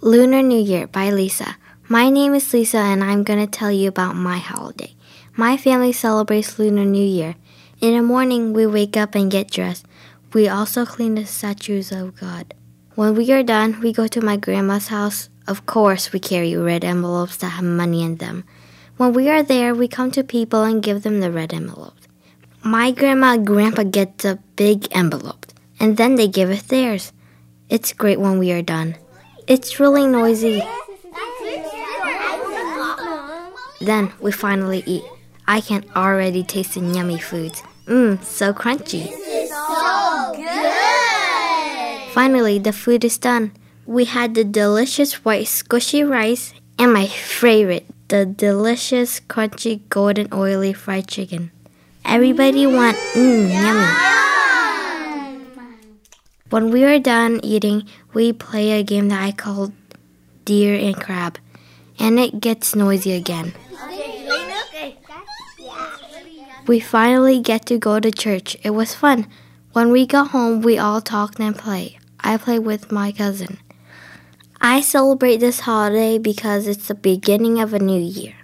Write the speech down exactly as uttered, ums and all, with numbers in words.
Lunar New Year by Lisa. My name is Lisa and I'm going to tell you about my holiday. My family celebrates Lunar New Year. In the morning, we wake up and get dressed. We also clean the statues of God. When we are done, we go to my grandma's house. Of course, we carry red envelopes that have money in them. When we are there, we come to people and give them the red envelopes. My grandma and grandpa get the big envelope, and then they give us theirs. It's great when we are done. It's really noisy. Then we finally eat. I can already taste the yummy foods. Mmm, so crunchy. This is so good! Finally, the food is done. We had the delicious white squishy rice and my favorite, the delicious crunchy golden oily fried chicken. Everybody want mmm, yummy. When we are done eating, we play a game that I call Deer and Crab, and it gets noisy again. We finally get to go to church. It was fun. When we got home, we all talked and play. I play with my cousin. I celebrate this holiday because it's the beginning of a new year.